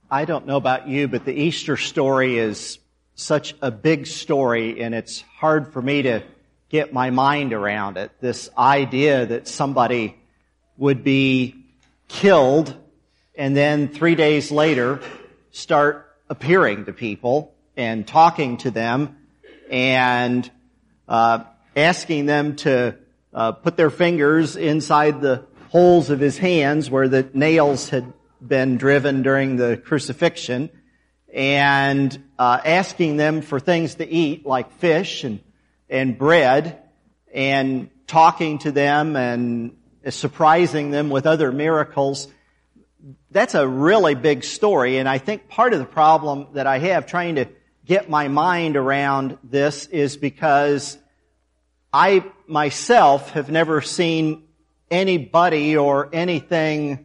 I don't know about you, but the Easter story is such a big story, and it's hard for me to get my mind around it. This idea that somebody would be killed and then 3 days later start appearing to people and talking to them and asking them to put their fingers inside the holes of his hands where the nails had been driven during the crucifixion, and asking them for things to eat like fish and bread, and talking to them and surprising them with other miracles. That's a really big story, and I think part of the problem that I have trying to get my mind around this is because I myself have never seen anybody or anything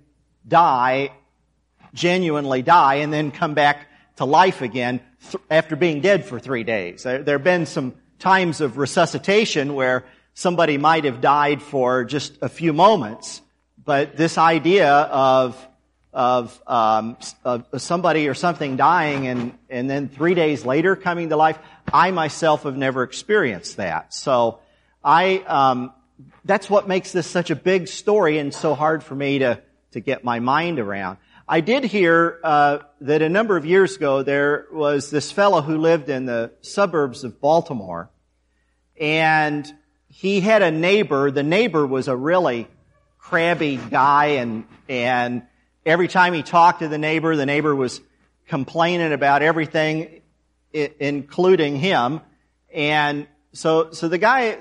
genuinely die, and then come back to life again after being dead for 3 days. There have been some times of resuscitation where somebody might have died for just a few moments, but this idea of somebody or something dying and then 3 days later coming to life, I myself have never experienced that. So that's what makes this such a big story and so hard for me to get my mind around. I did hear that a number of years ago there was this fellow who lived in the suburbs of Baltimore, and he had a neighbor. The neighbor was a really crabby guy, and every time he talked to the neighbor was complaining about everything, including him. And so the guy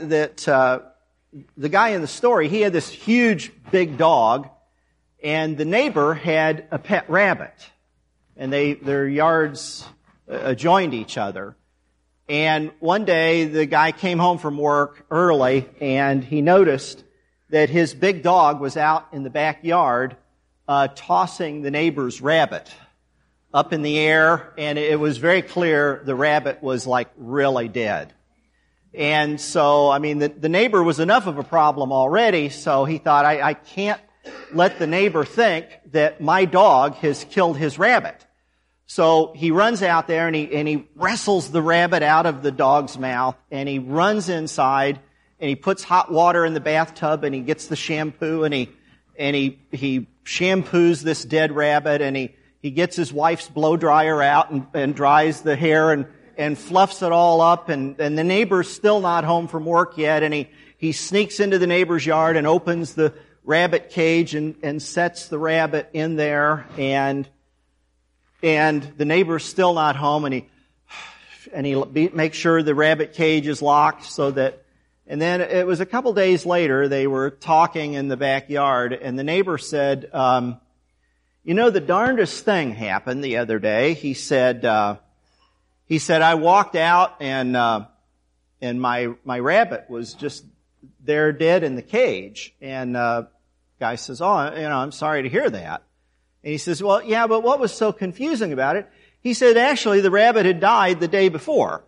in the story, he had this huge big dog, and the neighbor had a pet rabbit, and their yards adjoined each other. And one day the guy came home from work early, and he noticed that his big dog was out in the backyard tossing the neighbor's rabbit up in the air, and it was very clear the rabbit was like really dead. And so, I mean, the neighbor was enough of a problem already, so he thought, I can't let the neighbor think that my dog has killed his rabbit. So he runs out there and he wrestles the rabbit out of the dog's mouth, and he runs inside and he puts hot water in the bathtub, and he gets the shampoo and he shampoos this dead rabbit, and he gets his wife's blow dryer out and dries the hair and fluffs it all up, and the neighbor's still not home from work yet, and he sneaks into the neighbor's yard and opens the rabbit cage and sets the rabbit in there, and the neighbor's still not home, and he makes sure the rabbit cage is locked and then it was a couple days later, they were talking in the backyard, and the neighbor said, the darndest thing happened the other day. He said, I walked out and my rabbit was just there dead in the cage. And guy says, I'm sorry to hear that. And he says, well, yeah, but what was so confusing about it? He said, actually, the rabbit had died the day before.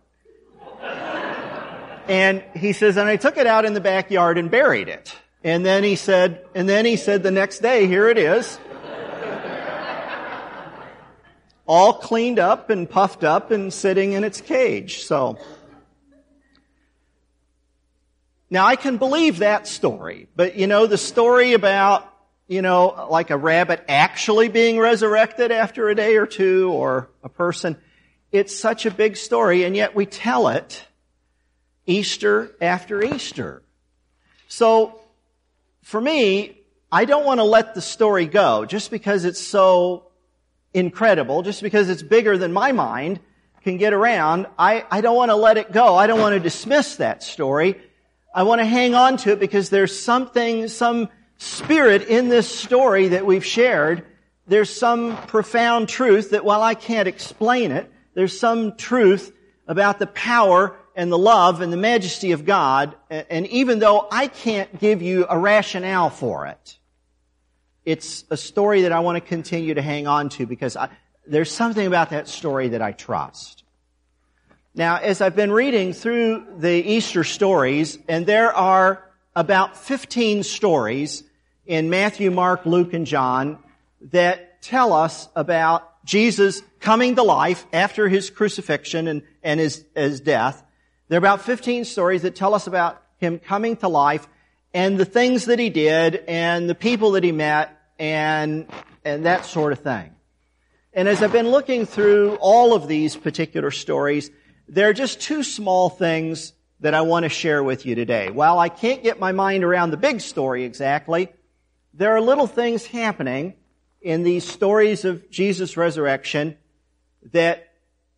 And he says, and I took it out in the backyard and buried it. And then he said the next day, here it is, all cleaned up and puffed up and sitting in its cage. So now I can believe that story, but the story about, like a rabbit actually being resurrected after a day or two, or a person, it's such a big story, and yet we tell it Easter after Easter. So for me, I don't want to let the story go just because it's so incredible, just because it's bigger than my mind can get around. I don't want to let it go. I don't want to dismiss that story. I want to hang on to it because there's some spirit in this story that we've shared. There's some profound truth that while I can't explain it, there's some truth about the power and the love and the majesty of God. And even though I can't give you a rationale for it, it's a story that I want to continue to hang on to because there's something about that story that I trust. Now, as I've been reading through the Easter stories, and there are about 15 stories in Matthew, Mark, Luke, and John that tell us about Jesus coming to life after his crucifixion and his death. There are about 15 stories that tell us about him coming to life and the things that he did and the people that he met and that sort of thing. And as I've been looking through all of these particular stories, there are just two small things that I want to share with you today. While I can't get my mind around the big story exactly, there are little things happening in these stories of Jesus' resurrection that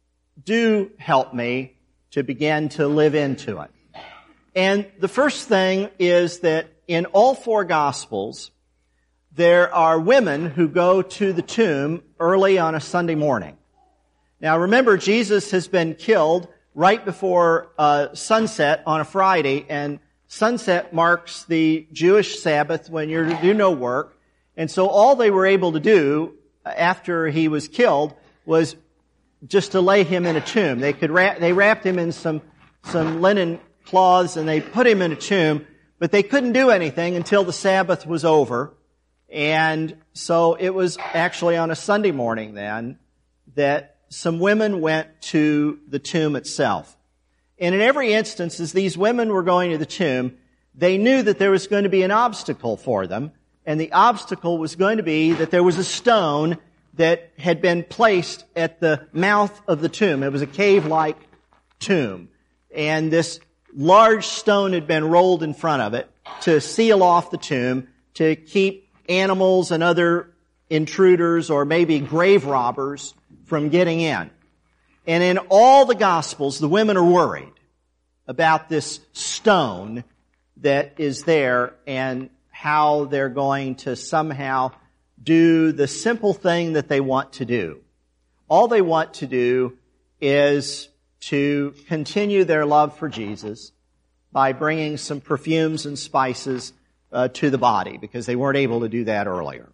do help me to begin to live into it. And the first thing is that in all four Gospels, there are women who go to the tomb early on a Sunday morning. Now remember, Jesus has been killed right before sunset on a Friday, and sunset marks the Jewish Sabbath when you're to do no work. And so all they were able to do after he was killed was just to lay him in a tomb. They wrapped him in some linen cloths and they put him in a tomb, but they couldn't do anything until the Sabbath was over. And so it was actually on a Sunday morning then that some women went to the tomb itself. And in every instance, as these women were going to the tomb, they knew that there was going to be an obstacle for them. And the obstacle was going to be that there was a stone that had been placed at the mouth of the tomb. It was a cave-like tomb. And this large stone had been rolled in front of it to seal off the tomb, to keep animals and other intruders or maybe grave robbers from getting in. And in all the Gospels, the women are worried about this stone that is there and how they're going to somehow do the simple thing that they want to do. All they want to do is to continue their love for Jesus by bringing some perfumes and spices to the body, because they weren't able to do that earlier.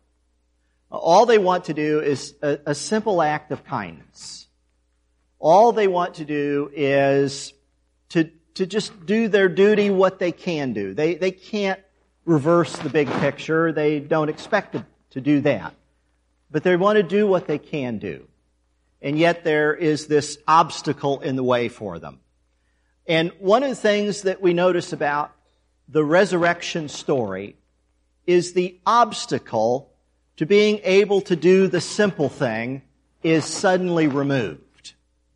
All they want to do is a simple act of kindness. All they want to do is to just do their duty, what they can do. They can't reverse the big picture. They don't expect to do that. But they want to do what they can do. And yet there is this obstacle in the way for them. And one of the things that we notice about the resurrection story is the obstacle to being able to do the simple thing is suddenly removed.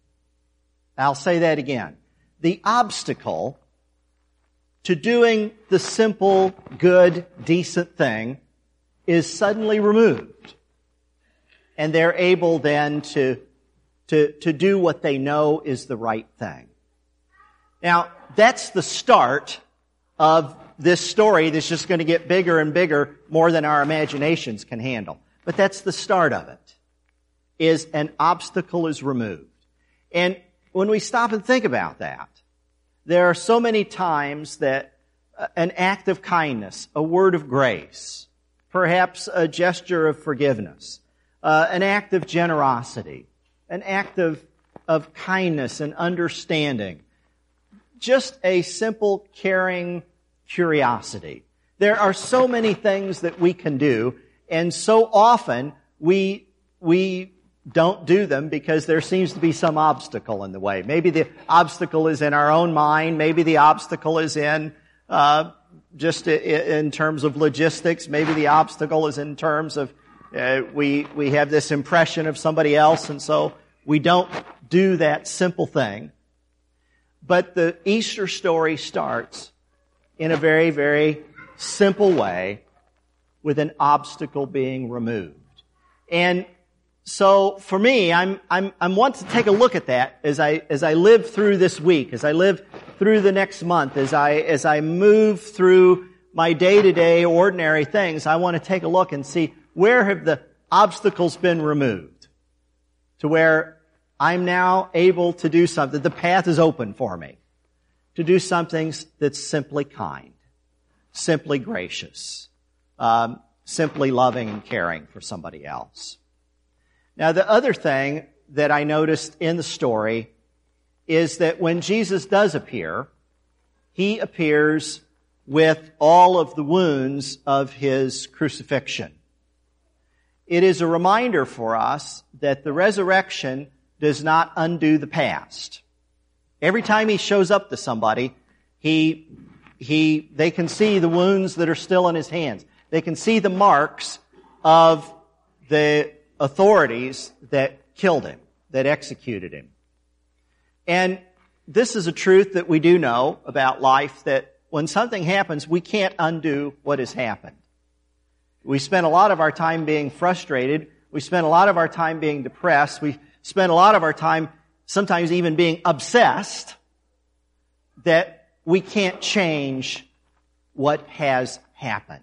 I'll say that again. The obstacle to doing the simple, good, decent thing is suddenly removed. And they're able then to do what they know is the right thing. Now, that's the start of this story that's just going to get bigger and bigger, more than our imaginations can handle. But that's the start of it, is an obstacle is removed. And when we stop and think about that, there are so many times that an act of kindness, a word of grace, perhaps a gesture of forgiveness, an act of generosity, an act of kindness and understanding, just a simple, caring curiosity. There are so many things that we can do, and so often we don't do them because there seems to be some obstacle in the way. Maybe the obstacle is in our own mind. Maybe the obstacle is in just in terms of logistics. Maybe the obstacle is in terms of we have this impression of somebody else, and so we don't do that simple thing. But the Easter story starts in a very, very simple way with an obstacle being removed. And so for me, I'm want to take a look at that as I live through this week, as I live through the next month, as I move through my day-to-day ordinary things. I want to take a look and see where have the obstacles been removed to where I'm now able to do something. The path is open for me to do something that's simply kind, simply gracious, simply loving and caring for somebody else. Now, the other thing that I noticed in the story is that when Jesus does appear, he appears with all of the wounds of his crucifixion. it is a reminder for us that the resurrection does not undo the past. Every time he shows up to somebody, they can see the wounds that are still in his hands. They can see the marks of the authorities that killed him, that executed him. And this is a truth that we do know about life, that when something happens, we can't undo what has happened. We spend a lot of our time being frustrated. We spend a lot of our time being depressed. We spend a lot of our time sometimes even being obsessed that we can't change what has happened.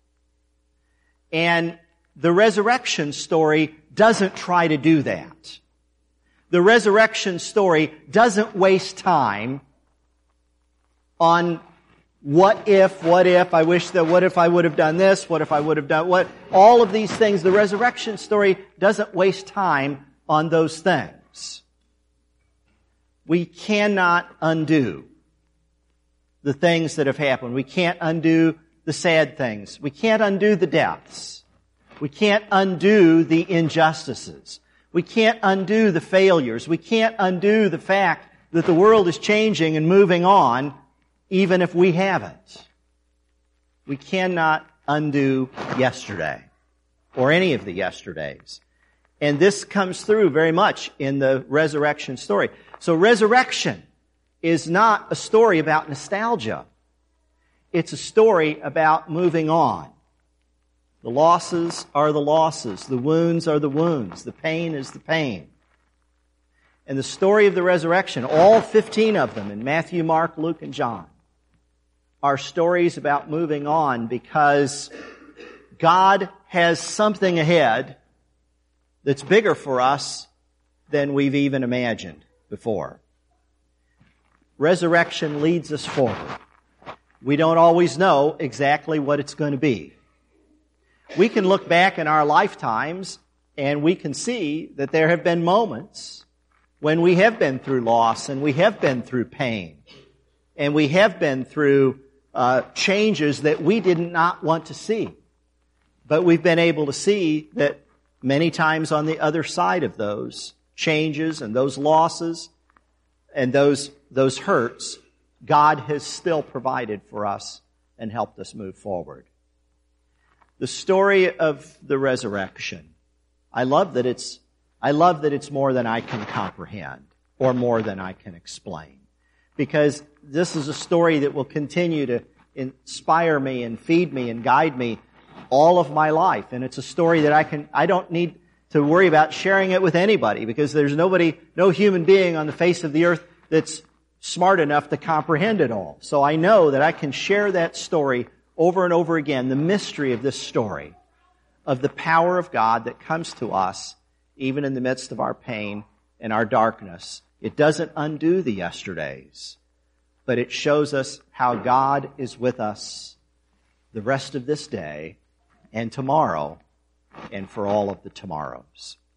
And the resurrection story doesn't try to do that. The resurrection story doesn't waste time on what if, I wish that, what if I would have done this, what if I would have done what, all of these things. The resurrection story doesn't waste time on those things. We cannot undo the things that have happened. We can't undo the sad things. We can't undo the deaths. We can't undo the injustices. We can't undo the failures. We can't undo the fact that the world is changing and moving on, even if we haven't. We cannot undo yesterday, or any of the yesterdays. And this comes through very much in the resurrection story. So resurrection is not a story about nostalgia. It's a story about moving on. The losses are the losses. The wounds are the wounds. The pain is the pain. And the story of the resurrection, all 15 of them in Matthew, Mark, Luke, and John, are stories about moving on because God has something ahead that's bigger for us than we've even imagined before. Resurrection leads us forward. We don't always know exactly what it's going to be. We can look back in our lifetimes and we can see that there have been moments when we have been through loss and we have been through pain and we have been through changes that we did not want to see. But we've been able to see that many times on the other side of those changes and those losses and those hurts, God has still provided for us and helped us move forward. The story of the resurrection, I love that it's more than I can comprehend or more than I can explain. Because this is a story that will continue to inspire me and feed me and guide me all of my life. And it's a story that I don't need to worry about sharing it with anybody, because there's no human being on the face of the earth that's smart enough to comprehend it all. So I know that I can share that story over and over again, the mystery of this story, of the power of God that comes to us even in the midst of our pain and our darkness. It doesn't undo the yesterdays, but it shows us how God is with us the rest of this day and tomorrow and for all of the tomorrows.